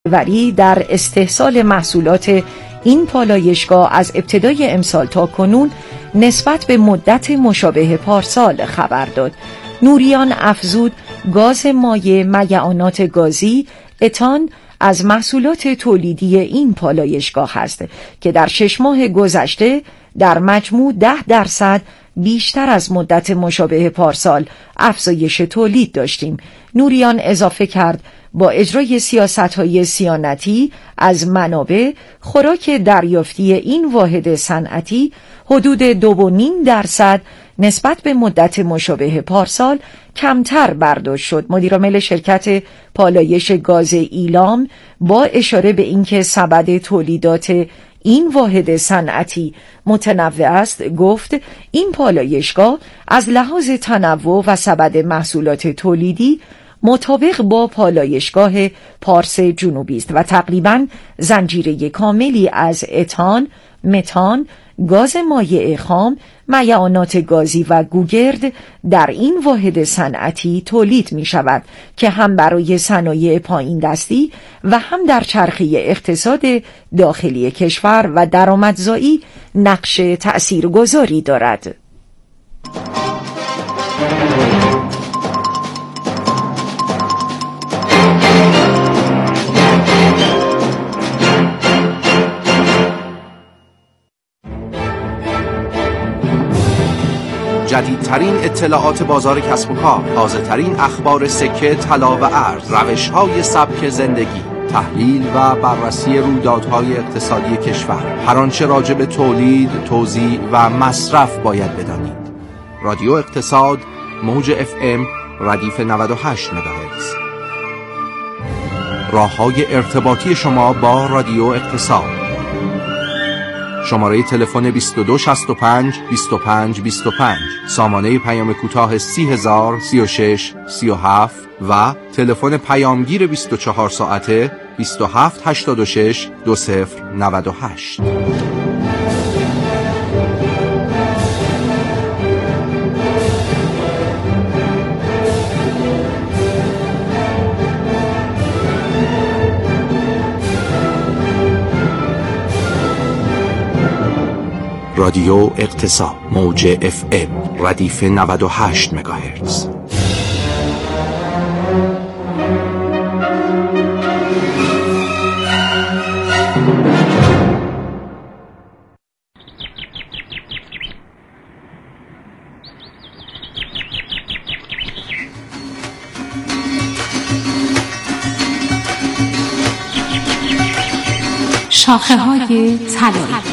وری در استحصال محصولات این پالایشگاه از ابتدای امسال تا کنون نسبت به مدت مشابه پارسال خبر داد. نوریان افزود گاز مایع میعانات گازی اتان از محصولات تولیدی این پالایشگاه است که در 6 ماه گذشته در مجموع 10% بیشتر از مدت مشابه پارسال افزایش تولید داشتیم. نوریان اضافه کرد با اجرای سیاست‌های صیانتی از منابع، خوراک دریافتی این واحد صنعتی حدود 2.5% نسبت به مدت مشابه پارسال کمتر برداشت شد. مدیرعامل شرکت پالایش گاز ایلام با اشاره به اینکه سبد تولیدات این واحد صنعتی متنوع است گفت این پالایشگاه از لحاظ تنوع و سبد محصولات تولیدی مطابق با پالایشگاه پارس جنوبی است و تقریباً زنجیره کاملی از اتان، متان، گاز مایع خام، میعانات گازی و گوگرد در این واحد صنعتی تولید می شود که هم برای صنایع پایین دستی و هم در چرخه اقتصاد داخلی کشور و درآمدزایی نقش تأثیرگذاری دارد. جدیدترین اطلاعات بازار کسب و کار، تازه‌ترین اخبار سکه، طلا و ارز، روش‌های سبک زندگی، تحلیل و بررسی رویدادهای اقتصادی کشور، هر آنچه راجع به تولید، توزیع و مصرف باید بدانید. رادیو اقتصاد، موج FM، ردیف 98 مگاهرتز. راه‌های ارتباطی شما با رادیو اقتصاد: شماره تلفن 2265 25 25، سامانه پیام کوتاه 30000 36 37 و تلفن پیامگیر 24 ساعته 2786 2098. رادیو اقتصاد، موج FM، ردیف 98 مگاهرتز. شاخه‌های طلایی.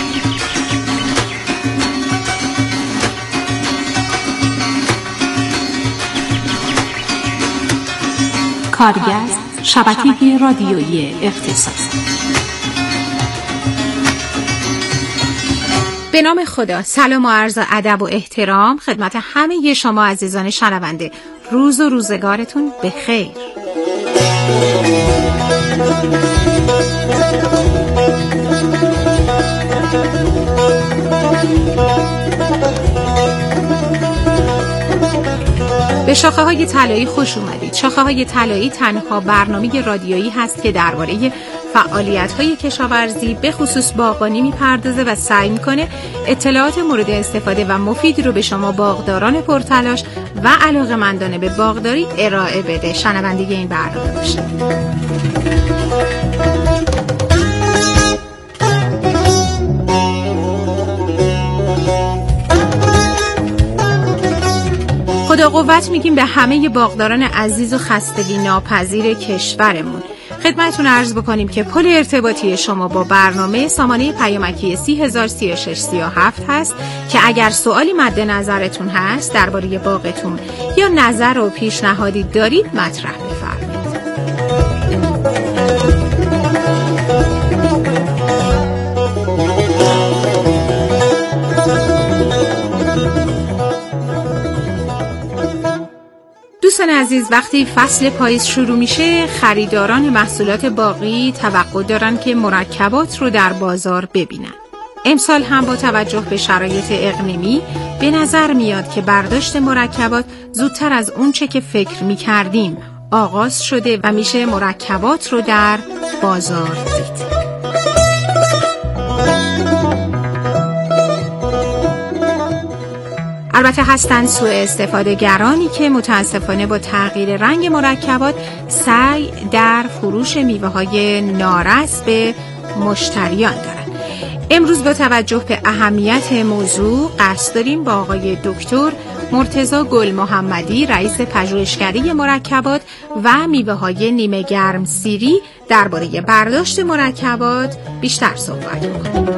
کارگزد شبکه رادیویی اقتصاد. به نام خدا، سلام و عرض ادب و احترام خدمت همه شما عزیزان شنونده. روز و روزگارتون بخیر. به شاخه‌های طلایی خوش اومدید. شاخه‌های طلایی تنها برنامه رادیویی هست که درباره فعالیت‌های کشاورزی به خصوص باغبانی میپردازه و سعی میکنه اطلاعات مورد استفاده و مفید رو به شما باغداران پرتلاش و علاقه‌مندان به باغداری ارائه بده. شنونده این برنامه باشید. خدا قوت میگیم به همه باغداران عزیز و خستگی ناپذیر کشورمون. خدمتتون عرض بکنیم که پل ارتباطی شما با برنامه سامانه پیامکی 3003637 هست که اگر سوالی مد نظرتون هست درباره باغتون یا نظر و پیشنهادی دارید مطرح بفرمایید. دوستان عزیز، وقتی فصل پاییز شروع میشه خریداران محصولات باغی توقع دارن که مرکبات رو در بازار ببینن. امسال هم با توجه به شرایط اقلیمی به نظر میاد که برداشت مرکبات زودتر از اون چه که فکر میکردیم آغاز شده و میشه مرکبات رو در بازار دید. البته هستند سوء استفاده گرانی که متاسفانه با تغییر رنگ مرکبات سعی در فروش میوه های نارس به مشتریان دارند. امروز با توجه به اهمیت موضوع قصد داریم با آقای دکتر مرتضی گل محمدی رئیس پژوهشکده مرکبات و میوه های نیمه گرم سیری درباره برداشت مرکبات بیشتر صحبت کنیم.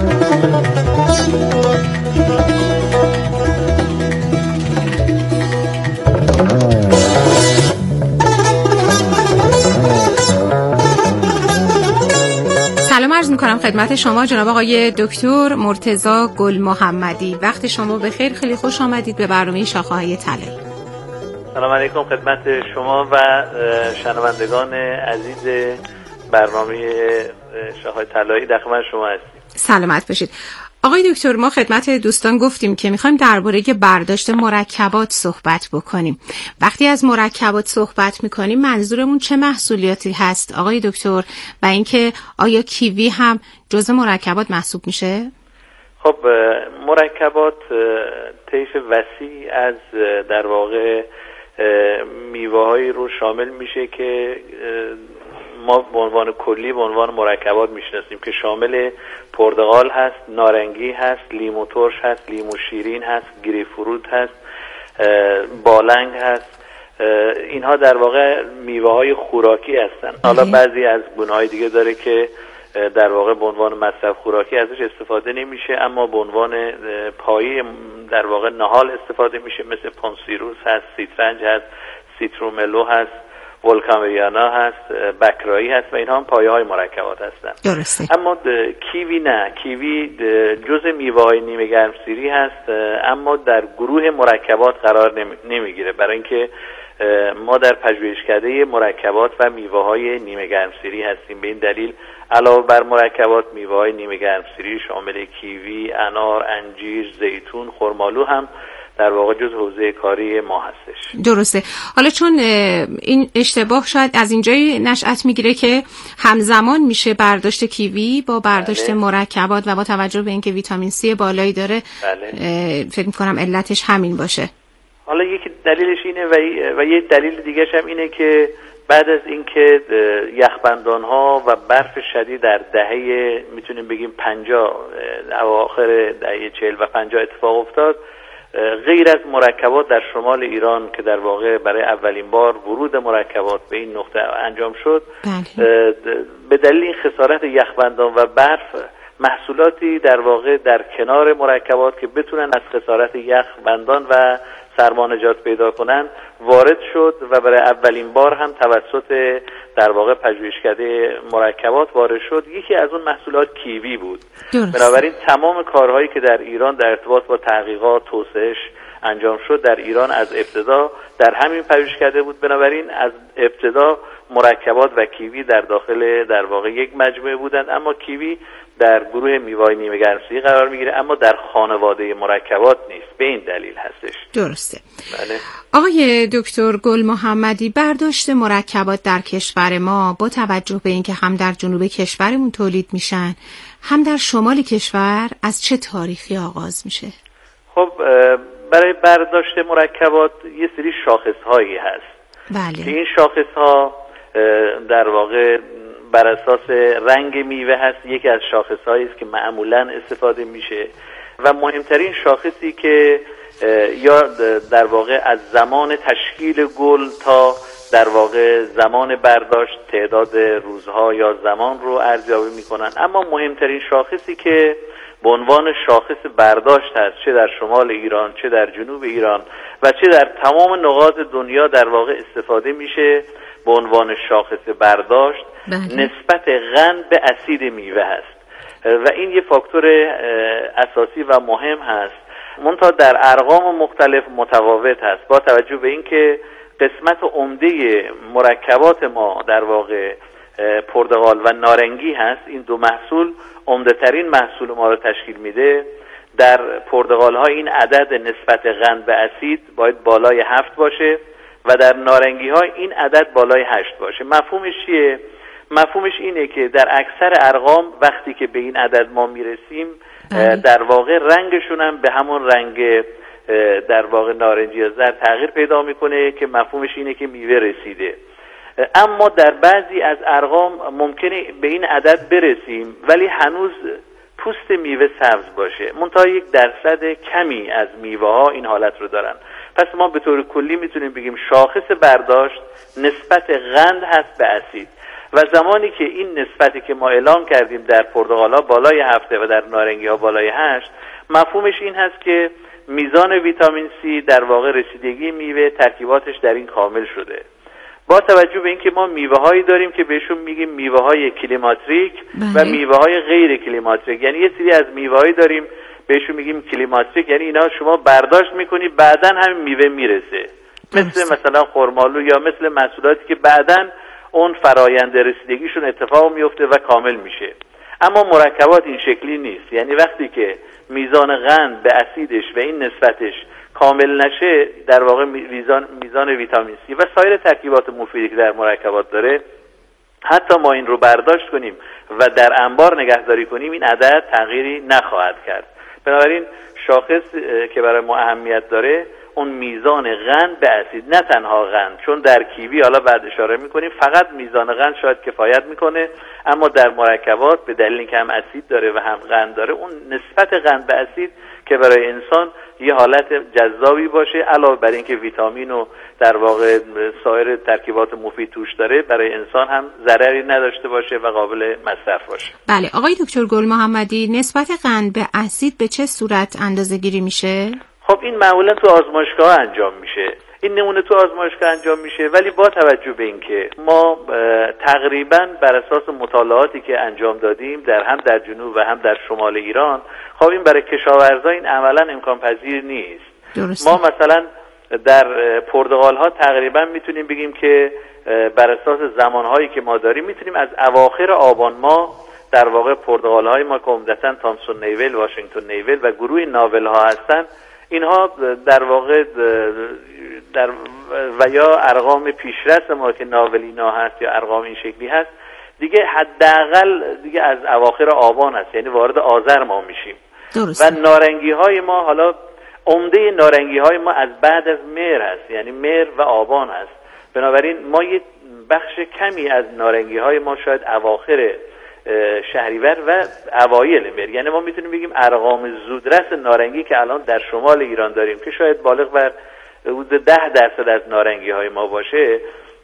سلام عرض میکنم خدمت شما جناب آقای دکتر مرتضی گل محمدی. وقت شما بخیر، خیلی خوش آمدید به برنامه شاخه‌های طلایی. سلام علیکم خدمت شما و شنوندگان عزیز برنامه شاخه‌های طلایی، در خدمت شما هستیم. سلامت باشید. آقای دکتر، ما خدمت دوستان گفتیم که میخوایم درباره برداشت مرکبات صحبت بکنیم. وقتی از مرکبات صحبت میکنیم منظورمون چه محصولاتی هست آقای دکتر و اینکه آیا کیوی هم جزء مرکبات محسوب میشه؟ خب مرکبات طیف وسیع از در واقع میوه‌هایی رو شامل میشه که ما به عنوان کلی به عنوان مرکبات میشناسیم که شامل پرتقال هست، نارنگی هست، لیمو ترش هست، لیمو شیرین هست، گریپفروت هست، بالنگ هست. اینها در واقع میوه‌های خوراکی هستن. حالا بعضی از گونه‌های دیگه داره که در واقع به عنوان مصرف خوراکی ازش استفاده نمیشه، اما به عنوان پایه در واقع نهال استفاده میشه، مثل پونسیروس هست، سیترنج هست، سیتروملو هست، ولکامریانا هست، بکرایی هست و اینها هم پایه های مرکبات هستن. درسته. اما کیوی نه، کیوی جزء میوه های نیمه گرمسیری هست اما در گروه مرکبات قرار نمیگیره، برای اینکه ما در پژوهشکده مرکبات و میوه های نیمه گرمسیری هستیم. به این دلیل علاوه بر مرکبات میوه های نیمه گرمسیری شامل کیوی، انار، انجیر، زیتون، خرمالو هم در واقع جز حوزه کاری ما هستش. درسته. حالا چون این اشتباه شاید از اینجایی نشأت میگیره که همزمان میشه برداشت کیوی با برداشت مرکبات و با توجه به اینکه ویتامین سی بالایی داره فکر میکنم علتش همین باشه. حالا یکی دلیلش اینه و یه دلیل دیگه‌ش هم اینه که بعد از اینکه یخبندان‌ها و برف شدید در دهه میتونیم بگیم 50 اواخر دهه 40 و 50 اتفاق افتاد، غیر از مرکبات در شمال ایران که در واقع برای اولین بار ورود مرکبات به این نقطه انجام شد، به دلیل این خسارت یخبندان و برف محصولاتی در واقع در کنار مرکبات که بتونن از خسارت یخبندان و سرما نجات پیدا کنن وارد شد و برای اولین بار هم توسط در واقع پژوهشکده مرکبات وارد شد. یکی از اون محصولات کیوی بود. بنابراین تمام کارهایی که در ایران در ارتباط با تحقیقات توسعه‌اش انجام شد در ایران از ابتدا در همین پژوهشکده بود. بنابراین از ابتدا مرکبات و کیوی در داخل در واقع یک مجموعه بودند، اوه کیوی در گروه میوه‌های نیمه گرمسیری قرار میگیره اما در خانواده مرکبات نیست. به این دلیل هستش. درسته. بله. آقای دکتر گل محمدی، برداشت مرکبات در کشور ما با توجه به اینکه هم در جنوب کشورمون تولید میشن هم در شمال کشور از چه تاریخی آغاز میشه؟ خب برای برداشت مرکبات یه سری شاخص‌هایی هست. بله. که این شاخص‌ها در واقع بر اساس رنگ میوه هست. یکی از شاخص‌هایی است که معمولاً استفاده میشه و مهمترین شاخصی که یا در واقع از زمان تشکیل گل تا در واقع زمان برداشت تعداد روزها یا زمان رو ارزیابی میکنن، اما مهمترین شاخصی که به عنوان شاخص برداشت هست چه در شمال ایران چه در جنوب ایران و چه در تمام نقاط دنیا در واقع استفاده میشه به عنوان شاخص برداشت، نسبت قند به اسید میوه هست و این یه فاکتور اساسی و مهم هست. منتها در ارقام مختلف متفاوت هست با توجه به اینکه قسمت عمده مرکبات ما در واقع پرتقال و نارنگی هست. این دو محصول عمده ترین محصول ما رو تشکیل میده. در پرتقال ها این عدد نسبت قند به اسید باید بالای 7 باشه و در نارنگی ها این عدد بالای 8 باشه. مفهومش چیه؟ مفهومش اینه که در اکثر ارقام وقتی که به این عدد ما میرسیم در واقع رنگشون هم به همون رنگ در واقع نارنجی یا زرد تغییر پیدا میکنه که مفهومش اینه که میوه رسیده. اما در بعضی از ارقام ممکنه به این عدد برسیم ولی هنوز پوست میوه سبز باشه، منتها 1% کمی از میوه ها این حالت رو دارن. پس ما به طور کلی میتونیم بگیم شاخص برداشت نسبت قند هست به اسید و زمانی که این نسبتی که ما اعلام کردیم در پرتقال ها بالای 7 و در نارنگی ها بالای 8، مفهومش این هست که میزان ویتامین C در واقع رسیدگی میوه ترکیباتش در این کامل شده. با توجه به اینکه ما میوه هایی داریم که بهشون میگیم میوه های کلیماتریک و میوه های غیر کلیماتریک، یعنی یه سری از میوه هایی داریم بهشون میگیم کلیماتریک، یعنی اینا شما برداشت میکنی بعدن همین میوه میرسه، مثلا خرمالو یا مثل محصولاتی که بعدن اون فرایند رسیدگیشون اتفاق میفته و کامل میشه. اما مرکبات این شکلی نیست، یعنی وقتی که میزان قند به اسیدش و این نسبتش کامل نشه در واقع میزان ویتامین C و سایر ترکیبات مفیدی که در مرکبات داره، حتی ما این رو برداشت کنیم و در انبار نگهداری کنیم این عدد تغییری نخواهد کرد. بنابراین شاخص که برای ما اهمیت داره اون میزان قند به اسید، نه تنها قند، چون در کیوی حالا بعد اشاره میکنیم فقط میزان قند شاید کفایت میکنه، اما در مرکبات به دلیل اینکه هم اسید داره و هم قند داره اون نسبت قند به اسید که برای انسان یه حالت جذابی باشه، علاوه بر اینکه ویتامین و در واقع سایر ترکیبات مفید توش داره، برای انسان هم ضرری نداشته باشه و قابل مصرف باشه. بله آقای دکتر گل محمدی، نسبت قند به اسید به چه صورت اندازه‌گیری میشه؟ خب این معمولا تو آزمایشگاه انجام میشه، این نمونه تو آزمایشگاه انجام میشه، ولی با توجه به اینکه ما تقریبا بر اساس مطالعاتی که انجام دادیم هم در جنوب و هم در شمال ایران، خب این برای کشاورزا این عملا امکان پذیر نیست. درسته. ما مثلا در پرتقال ها تقریبا میتونیم بگیم که بر اساس زمانهایی که ما داریم میتونیم از اواخر آبان ماه در واقع پرتقال های ما که عمدتاً تامسون نیول، واشنگتن نیول و گروه ناول ها هستن، اینها در واقع و یا ارقام پیشرس ما که ناولینا هست یا ارقام این شکلی هست دیگه حداقل دیگه از اواخر آبان هست، یعنی وارد آذر ما میشیم. درسته. و نارنگی های ما حالا عمده نارنگی های ما از بعد از مهر هست، یعنی مهر و آبان هست. بنابراین ما یه بخش کمی از نارنگی های ما شاید اواخر شهریور و اوایل مهر، یعنی ما میتونیم بگیم ارقام زودرس نارنگی که الان در شمال ایران داریم که شاید بالغ بر حدود 10% از نارنگی های ما باشه،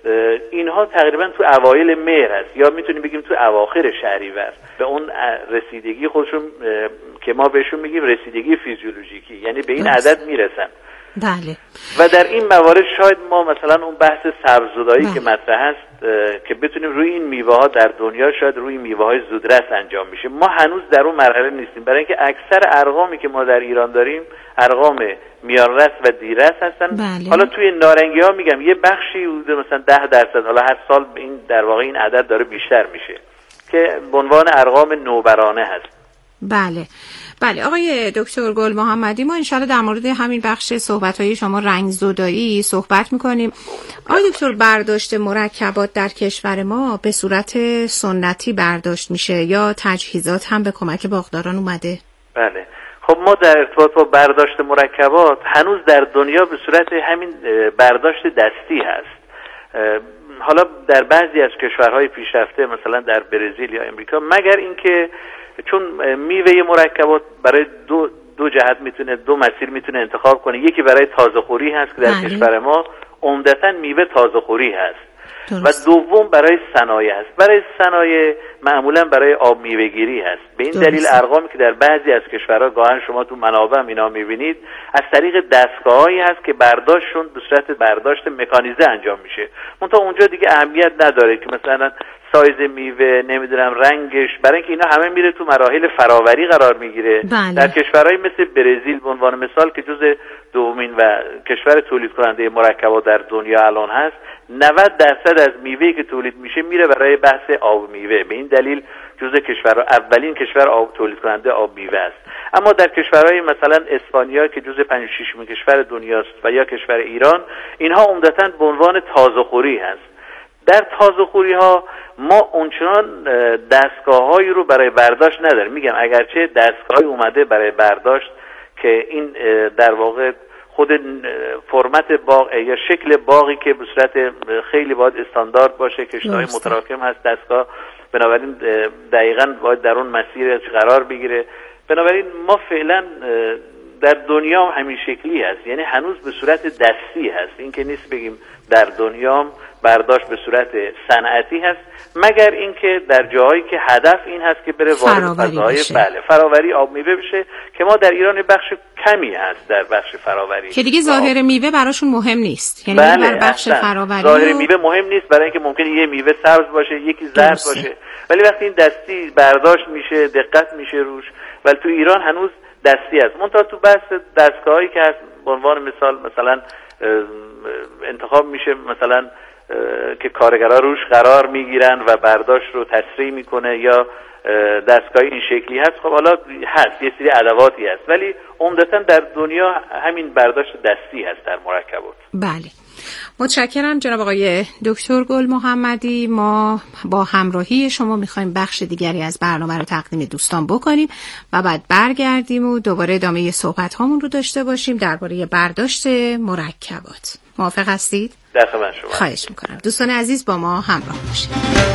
اینها تقریبا تو اوایل مهر هست یا میتونیم بگیم تو اواخر شهریور به اون رسیدگی خودشون که ما بهشون میگیم رسیدگی فیزیولوژیکی، یعنی به این عدد میرسن. بله. و در این موارد شاید ما مثلا اون بحث سبززدایی که مطرح هست که بتونیم روی این میوه ها در دنیا شاید روی میوه های زودرس انجام میشه، ما هنوز در اون مرحله نیستیم، برای اینکه اکثر ارقامی که ما در ایران داریم ارقام میانرس و دیرس هستن. بله. حالا توی نارنگی ها میگم یه بخشی مثلا 10%، حالا هر سال این در واقع این عدد داره بیشتر میشه که به عنوان ارقام نوبرانه هست. بله. بله آقای دکتر گل محمدی، ما انشالله در مورد همین بخش صحبت‌های شما رنگزدایی صحبت می‌کنیم. آقای دکتر، برداشت مرکبات در کشور ما به صورت سنتی برداشت میشه یا تجهیزات هم به کمک باغداران اومده؟ بله. خب ما در ارتباط با برداشت مرکبات هنوز در دنیا به صورت همین برداشت دستی هست. حالا در بعضی از کشورهای پیشرفته مثلا در برزیل یا امریکا، مگر اینکه چون میوه مرکبات برای دو جهت میتونه، دو مسیر میتونه انتخاب کنه، یکی برای تازه خوری هست که در کشور ما عمدتاً میوه تازه خوری هست درست. و دوم برای صنایع هست. برای صنایع معمولا برای آب میوه گیری هست. به این درست. دلیل ارقامی که در بعضی از کشورها گاهن شما تو منابع اینا میبینید از طریق دستگاهایی هست که برداشتشون به صورت برداشت مکانیزه انجام میشه. منتها اونجا دیگه اهمیت نداره که مثلا سایز میوه، نمیدونم رنگش، برای اینکه اینا همه میره تو مراحل فراوری قرار میگیره. بله. در کشورهای مثل برزیل به عنوان مثال که جز دومین و کشور تولید کننده مرکبات در دنیا الان هست، 90% از میوه‌ای که تولید میشه میره برای بحث آب میوه. به این دلیل جزء کشور اولین کشور آب تولید کننده آب میوه است. اما در کشورهای مثلا اسپانیا که جزو 5-6 کشور دنیاست و یا کشور ایران، اینها عمدتاً به عنوان تازه‌خوری هست. در تازه‌خوری ها ما اونچنان دستگاه‌هایی رو برای برداشت نداریم. میگم اگرچه دستگاهی اومده برای برداشت که این در واقع خود فرمت باغ یا شکل باغی که به صورت خیلی باید استاندارد باشه، کشت‌های متراکم هست، دستگاه بنابراین دقیقاً باید در اون مسیر قرار بگیره. بنابراین ما فعلا در دنیا همین شکلی هست، یعنی هنوز به صورت دستی هست. این که نیست بگیم در دنیا برداشت به صورت صنعتی هست، مگر اینکه در جاهایی که هدف این هست که بره وارد فضاهای فراوری آب میوه بشه، که ما در ایران بخش کمی هست در بخش فراوری که دیگه ظاهر میوه براشون مهم نیست. یعنی بر بخش فراوری ظاهر میوه مهم نیست، برای اینکه ممکنه یه میوه سبز باشه، یکی زرد باشه، ولی وقتی این دستی برداشت میشه، دقت میشه روش. ولی تو ایران هنوز دستی است. منتها تو بحث دستگاهایی که هست، به عنوان مثلا انتخاب میشه مثلا که کارگرها روش قرار میگیرن و برداشت رو تسریع میکنه، یا دستگاهی این شکلی هست. خب حالا هست یه سری ادواتی هست، ولی عمدتاً در دنیا همین برداشت دستی هست در مرکبات. بله، متشکرم جناب آقای دکتر گل محمدی. ما با همراهی شما میخوایم بخش دیگری از برنامه رو تقدیم دوستان بکنیم و بعد برگردیم و دوباره ادامه صحبت هامون رو داشته باشیم درباره برداشت مرکبات. موافق هستید؟ در خدمت شما. خواهش میکنم. دوستان عزیز با ما همراه باشید.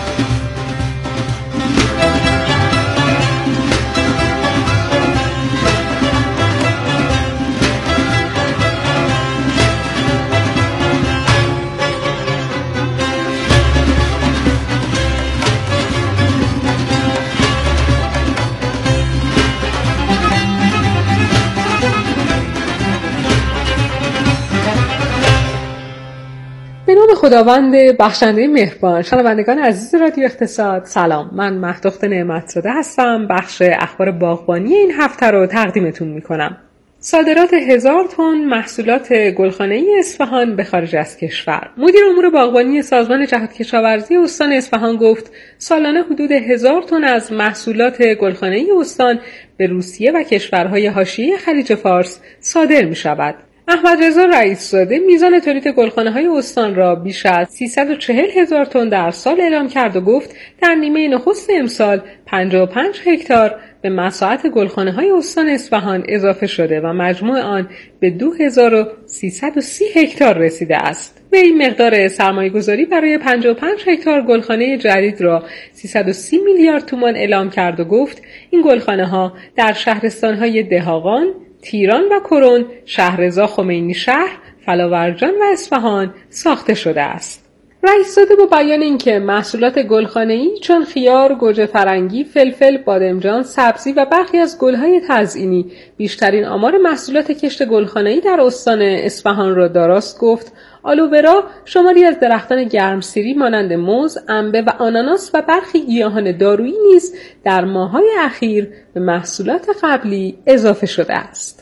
به نام خداوند بخشنده مهربان. شنوندگان عزیز رادیو اقتصاد، سلام. من مهدخت نعمت‌زاده هستم. بخش اخبار باغبانی این هفته رو تقدیمتون میکنم. صادرات 1000 تن محصولات گلخانه‌ای اصفهان به خارج از کشور. مدیر امور باغبانی سازمان جهاد کشاورزی استان اصفهان گفت سالانه حدود 1000 تن از محصولات گلخانه‌ای استان به روسیه و کشورهای حاشیه خلیج فارس صادر می‌شود. احمد رضا رئیس‌زاده میزان تولید گلخانه‌های استان را بیش از 340,000 تن در سال اعلام کرد و گفت در نیمه نخست امسال 55 هکتار به مساحت گلخانه‌های استان اصفهان اضافه شده و مجموع آن به 2330 هکتار رسیده است. و این مقدار سرمایه‌گذاری برای 55 هکتار گلخانه جدید را 330 میلیارد تومان اعلام کرد و گفت این گلخانه‌ها در شهرستان‌های دهاقان، تیران و کرون، شهررضا خمینی شهر، فلاورجان و اصفهان ساخته شده است. رئیس‌زاده با بیان اینکه محصولات گلخانه‌ای چون خیار، گوجه فرنگی، فلفل، بادمجان، سبزی و برخی از گل‌های تزئینی بیشترین آمار محصولات کشت گلخانه‌ای در استان اصفهان را داراست، گفت آلوورا شماری از درختان گرمسیری مانند موز، انبه و آناناس و برخی گیاهان دارویی نیز در ماه‌های اخیر به محصولات قبلی اضافه شده است.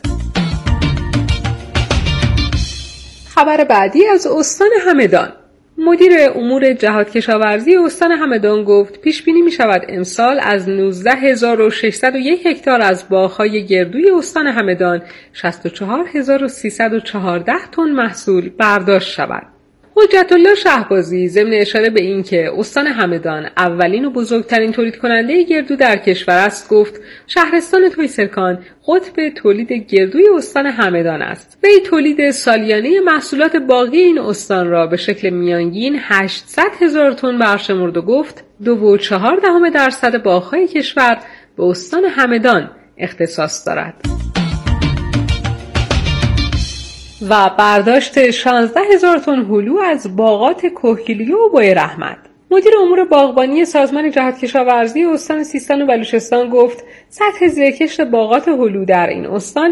خبر بعدی از استان همدان. مدیر امور جهاد کشاورزی استان همدان گفت پیش بینی می شود امسال از 19601 هکتار از باغ‌های گردوی استان همدان 64314 تن محصول برداشت شود. حجت الله شهبازی ضمن اشاره به این که استان همدان اولین و بزرگترین تولید کننده گردو در کشور است گفت شهرستان تویسرکان قطب تولید گردوی استان همدان است. وی تولید سالیانه محصولات باغی این استان را به شکل میانگین 800,000 تن برشمرد و گفت 2.4% باغ‌های کشور به استان همدان اختصاص دارد. و برداشت 16,000 تن هلو از باغات کوهگیلویه و بوی رحمت. مدیر امور باغبانی سازمان جهاد کشاورزی استان سیستان و بلوچستان گفت سطح زیرکشت باغات هلو در این استان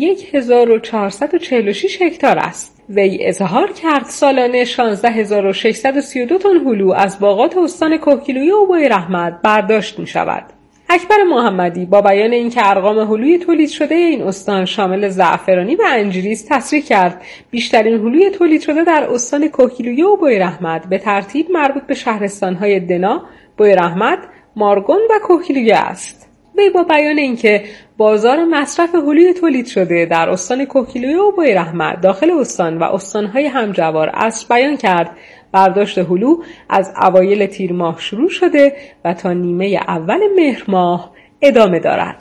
1446 هکتار است. وی اظهار کرد سالانه 16632 تن هلو از باغات استان کوهگیلویه و بوی رحمت برداشت می شود. اکبر محمدی با بیان اینکه ارقام هلوی تولید شده این استان شامل زعفرانی و انجیری است تصریح کرد بیشترین هلوی تولید شده در استان کوهگیلویه و بوی رحمت به ترتیب مربوط به شهرستان‌های دنا، بوی رحمت، مارگون و کوهگیلویه است. وی با بیان اینکه بازار مصرف هلوی تولید شده در استان کوکیلویه و بویراحمد داخل استان و استانهای همجوار است، بیان کرد برداشت هلو از اوایل تیر ماه شروع شده و تا نیمه اول مهر ماه ادامه دارد.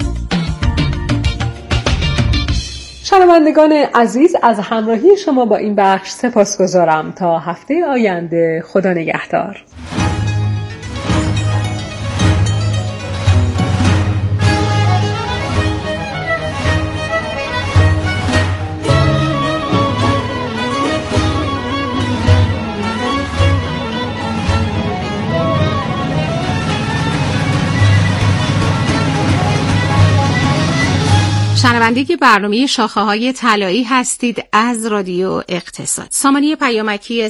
شنوندگان عزیز، از همراهی شما با این بخش سپاسگزارم. تا هفته آینده، خدا نگهدار. شنونده برنامه شاخه‌های طلایی هستید از رادیو اقتصاد. سامانه پیامکی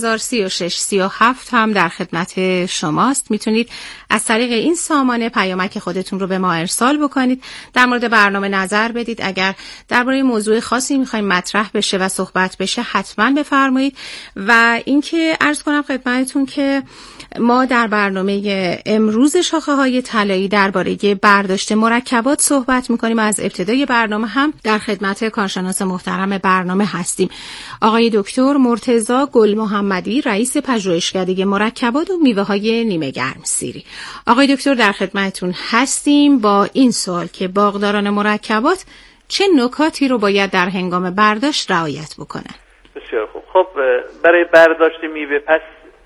30,036,37 هم در خدمت شماست. میتونید از طریق این سامانه پیامک خودتون رو به ما ارسال بکنید، در مورد برنامه نظر بدید. اگر درباره موضوع خاصی میخوایم مطرح بشه و صحبت بشه حتما بفرمایید. و اینکه عرض کنم خدمتتون که ما در برنامه امروز شاخه‌های طلایی درباره برداشت مرکبات صحبت می‌کنیم. از ابتدای برنامه هم در خدمت کارشناس محترم برنامه هستیم، آقای دکتر مرتضی گل محمدی، رئیس پژوهشکده مرکبات و میوه‌های نیمه گرم سیری. آقای دکتر در خدمتتون هستیم با این سوال که باغداران مرکبات چه نکاتی رو باید در هنگام برداشت رعایت بکنن؟ بسیار خوب. خب برای برداشت میوه پس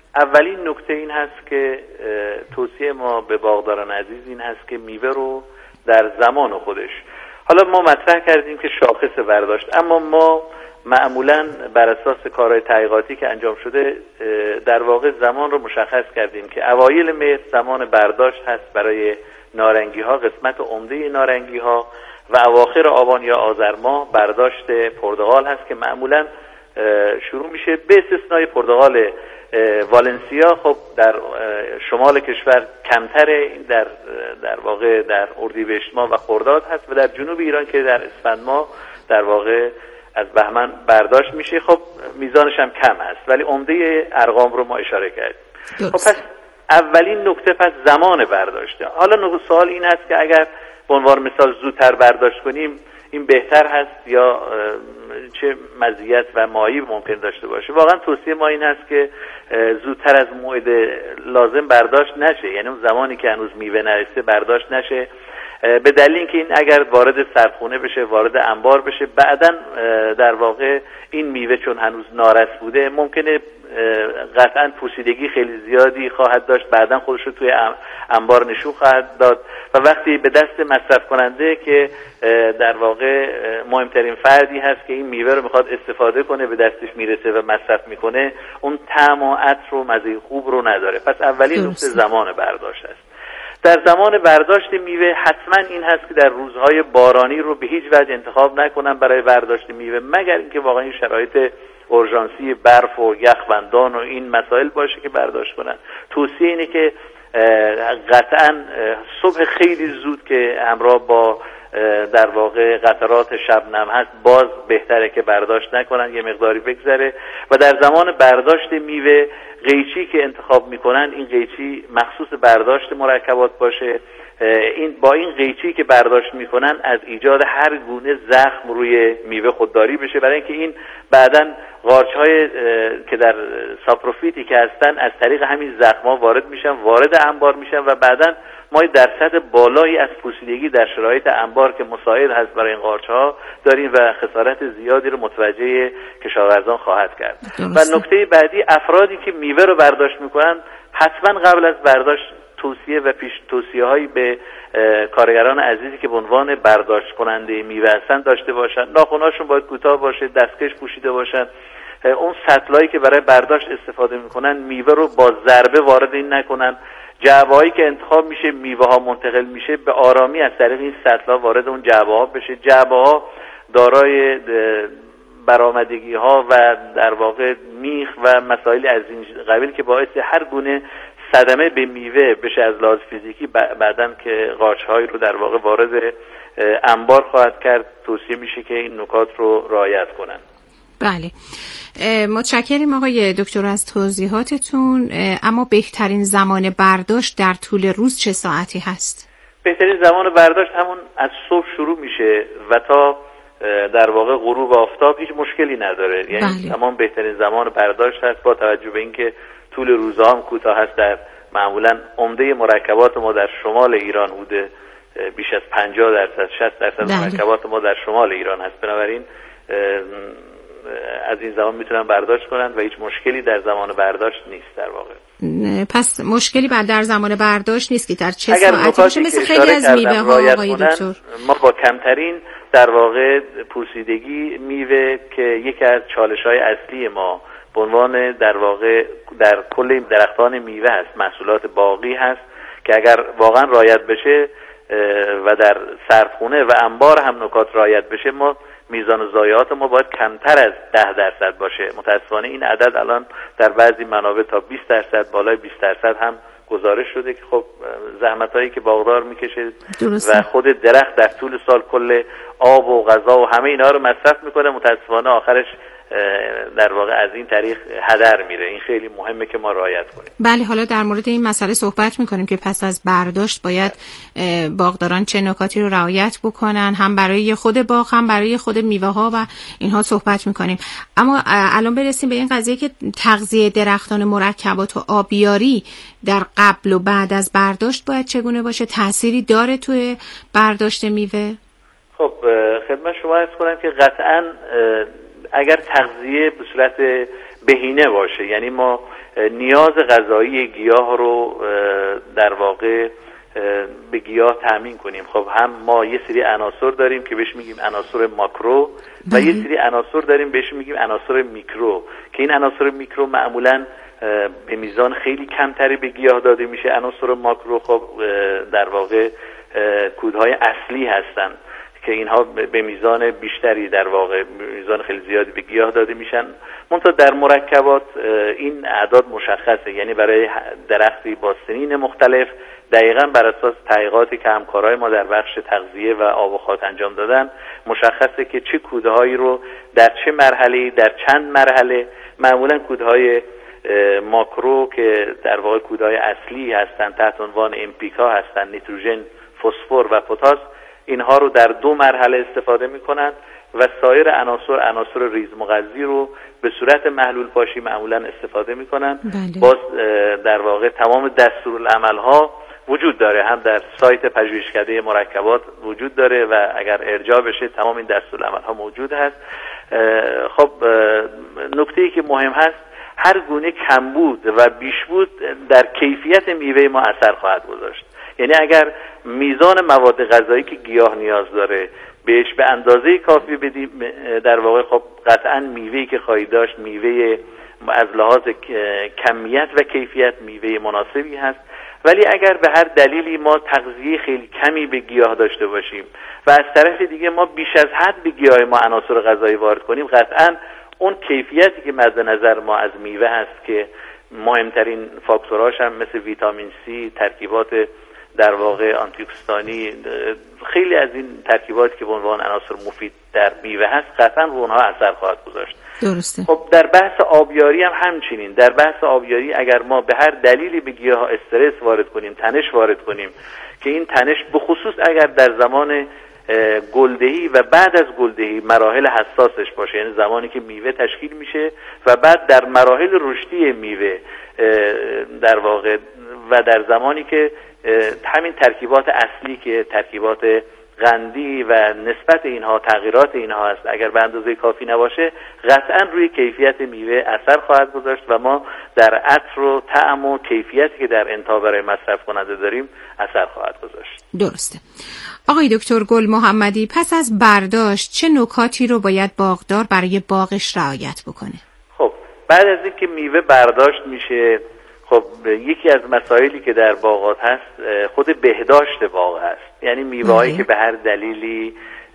اولین نکته این هست که توصیه ما به باغداران عزیز این هست که میوه رو در زمان خودش، حالا ما مطرح کردیم که شاخص برداشت، اما ما معمولا بر اساس کارهای تحقیقاتی که انجام شده در واقع زمان رو مشخص کردیم که اوایل مهر زمان برداشت هست برای نارنگی ها، قسمت عمده نارنگی ها، و اواخر آبان یا آذر ماه برداشت پرتقال هست که معمولا شروع میشه، به استثنای پرتقال والنسیا. خب در شمال کشور کمتره، در واقع در اردیبهشت ماه و خرداد هست، و در جنوب ایران که در اسفند ماه در واقع از بهمن برداشت میشه. خب میزانش هم کم هست ولی عمده ارقام رو ما اشاره کردیم. خب پس اولین نکته پس زمان برداشته. حالا سوال این هست که اگر به عنوان مثال زودتر برداشت کنیم این بهتر هست یا چه مزیت و معایب ممکن داشته باشه؟ واقعا توصیه ما این هست که زودتر از موعد لازم برداشت نشه، یعنی اون زمانی که هنوز میوه نرسیده برداشت نشه، به دلیل اینکه این اگر وارد سردخونه بشه، وارد انبار بشه، بعداً در واقع این میوه چون هنوز نارس بوده ممکنه قطعاً پوسیدگی خیلی زیادی خواهد داشت، بعداً خودش رو توی انبار نشون خواهد داد و وقتی به دست مصرف کننده که در واقع مهمترین فردی هست که این میوه رو میخواد استفاده کنه به دستش میرسه و مصرف میکنه، اون طعم و عطر و مزه خوب رو نداره. پس اولین نکته زمان برداشت است. در زمان برداشت میوه حتما این هست که در روزهای بارانی رو به هیچ وجه انتخاب نکنن برای برداشت میوه، مگر اینکه واقعا این شرایط اورژانسی برف و یخبندان و این مسائل باشه که برداشت کنن. توصیه اینه که قطعا صبح خیلی زود که همراه با در واقع قطرات شبنم هست باز بهتره که برداشت نکنن، یه مقداری بگذره. و در زمان برداشت میوه قیچی که انتخاب میکنن این قیچی مخصوص برداشت مرکبات باشه. با این قیچی که برداشت میکنن از ایجاد هر گونه زخم روی میوه خودداری بشه، برای اینکه این بعداً قارچ‌های که در ساپروفیتی که هستن از طریق همین زخم‌ها وارد انبار میشن و بعداً ما درصد بالایی از پوسیدگی در شرایط انبار که مساعد هست برای این قارچ‌ها داریم و خسارت زیادی رو متوجه کشاورزان خواهد کرد. و نکته بعدی، افرادی که میوه رو برداشت میکنن حتما قبل از برداشت توصیه و پیش توصیه‌هایی به کارگران عزیزی که به عنوان برداشت کننده میوه هستن داشته باشن. ناخن‌هاشون باید کوتاه باشه، دستکش پوشیده باشن. اون سطلایی که برای برداشت استفاده میکنن میوه رو با ضربه وارد این نکنن. جعبه‌هایی که انتخاب میشه میوه‌ها منتقل میشه به آرامی از طریق این سطل‌ها وارد اون جعبه‌ها بشه. جعبه‌ها دارای برآمدگی‌ها و در واقع میخ و مسائل از این قبیل که باعث هر گونه صدمه به میوه بشه از لحاظ فیزیکی، بعداً که قارچ‌هایی رو در واقع وارد انبار خواهد کرد. توصیه میشه که این نکات رو رعایت کنن. بله، متشکریم آقای دکتر از توضیحاتتون. اما بهترین زمان برداشت در طول روز چه ساعتی هست؟ بهترین زمان برداشت همون از صبح شروع میشه و تا در واقع غروب آفتاب هیچ مشکلی نداره. یعنی تمام بهترین زمان برداشت هست، با توجه به اینکه طول روزها هم کوتاه هست. در معمولا عمده مرکبات ما در شمال ایران بوده، بیش از 50% 60% مرکبات ما در شمال ایران هست. بنابراین از این زمان میتونن برداشت کنن و هیچ مشکلی در زمان برداشت نیست در واقع. پس مشکلی در زمان برداشت نیست که در چه ساعتی باشه، مثل خیلی از میوه ها آقای دکتر. ما با کمترین در واقع پوسیدگی میوه که یکی از چالش‌های اصلی ما به عنوان در واقع در کل درختان میوه هست، محصولات باقی هست که اگر واقعا رعایت بشه و در سردخونه و انبار هم نکات رعایت بشه، ما میزان ضایعات ما باید کمتر از 10% باشه. متاسفانه این عدد الان در بعضی منابع تا 20%، بالای 20% هم گزارش شده که خب زحمتایی که باغدار میکشه و خود درخت در طول سال کل آب و غذا و همه اینا رو مصرف میکنه، متاسفانه آخرش در واقع از این طریق هدر میره. این خیلی مهمه که ما رعایت کنیم. بله، حالا در مورد این مسئله صحبت میکنیم که پس از برداشت باید باغداران چه نکاتی رو رعایت بکنن، هم برای خود باغ هم برای خود میوه ها و اینها صحبت میکنیم. اما الان برسیم به این قضیه که تغذیه درختان مرکبات و آبیاری در قبل و بعد از برداشت باید چگونه باشه؟ تأثیری داره توی برداشت میوه؟ خب خدمت شما عرض کنم که قطعاً اگر تغذیه به صورت بهینه باشه، یعنی ما نیاز غذایی گیاه رو در واقع به گیاه تامین کنیم. خب هم ما یه سری عناصر داریم که بهش میگیم عناصر ماکرو و یه سری عناصر داریم بهش میگیم عناصر میکرو، که این عناصر میکرو معمولاً به میزان خیلی کمتری به گیاه داده میشه. عناصر ماکرو خب در واقع کودهای اصلی هستن که اینها به میزان بیشتری در واقع میزان خیلی زیادی به گیاه داده میشن. منتها در مرکبات این اعداد مشخصه، یعنی برای درختی با سنین مختلف دقیقاً بر اساس تحقیقاتی که همکارای ما در بخش تغذیه و آب و خاک انجام دادن مشخصه که چه کودهایی رو در چه مرحله، در چند مرحله. معمولاً کودهای ماکرو که در واقع کودهای اصلی هستن تحت عنوان NPK هستن، نیتروژن، فسفر و پتاس، اینها رو در 2 مرحله استفاده میکنن و سایر عناصر ریزمغذی رو به صورت محلول پاشی معمولا استفاده میکنن. باز در واقع تمام دستورالعمل ها وجود داره، هم در سایت پژوهشکده مرکبات وجود داره و اگر ارجاع بشه تمام این دستورالعمل ها موجود هست. خب نکته‌ای که مهم هست، هر گونه کمبود و بیشبود در کیفیت میوه ما اثر خواهد گذاشت. یعنی اگر میزان مواد غذایی که گیاه نیاز داره بهش به اندازه کافی بدیم، در واقع خب قطعاً میوه‌ای که خواهید داشت میوه از لحاظ کمیت و کیفیت میوه مناسبی هست. ولی اگر به هر دلیلی ما تغذیه خیلی کمی به گیاه داشته باشیم و از طرف دیگه ما بیش از حد به گیاه ما عناصر غذایی وارد کنیم، قطعاً اون کیفیتی که مد نظر ما از میوه هست که مهمترین فاکتورهاش هم مثل ویتامین C، ترکیبات در واقع آنتی‌اکسیدانی، خیلی از این ترکیباتی که به عنوان عناصر مفید در میوه هست قطعاً رو اونها اثر خواهد گذاشت. درسته. خب در بحث آبیاری هم همچنین. در بحث آبیاری اگر ما به هر دلیلی به گیاه استرس وارد کنیم، تنش وارد کنیم، که این تنش به خصوص اگر در زمان گلدهی و بعد از گلدهی مراحل حساسش باشه، یعنی زمانی که میوه تشکیل میشه و بعد در مراحل رشدی میوه در واقع و در زمانی که همین ترکیبات اصلی که ترکیبات قندی و نسبت اینها، تغییرات اینها هست، اگر به اندازه کافی نباشه قطعا روی کیفیت میوه اثر خواهد گذاشت و ما در عطر و طعم و کیفیتی که در انتها برای مصرف کننده داریم اثر خواهد گذاشت. درسته. آقای دکتر گل محمدی، پس از برداشت چه نکاتی رو باید باغدار برای باغش رعایت بکنه؟ خب بعد از اینکه میوه برداشت میشه، خب یکی از مسائلی که در باغات هست خود بهداشت باغ هست. یعنی میوه‌هایی که به هر دلیلی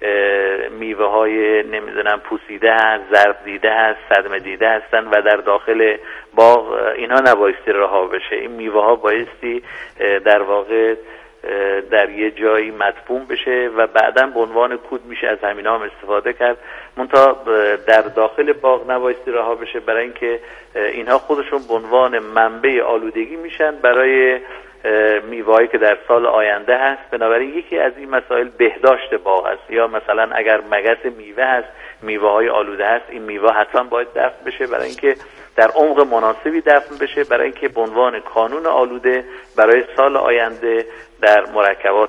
میوه‌های نمیدونم پوسیده هست، ضرب دیده هست، صدمه دیده هستن و در داخل باغ اینها نبایستی رها بشه. این میوه‌ها بایستی در واقع در یه جایی مدفون بشه و بعداً به عنوان کود میشه از همینا هم استفاده کرد. منتها در داخل باغ نبایستی رها بشه، برای اینکه اینها خودشون به عنوان منبع آلودگی میشن برای میوه‌ای که در سال آینده هست. بنابراین یکی از این مسائل بهداشت باغ است، یا مثلا اگر مگس میوه هست، میوه‌های آلوده هست، این میوه حتما باید دفن بشه برای اینکه در عمق مناسبی دفن بشه، برای اینکه به عنوان کانون آلوده برای سال آینده در مرکبات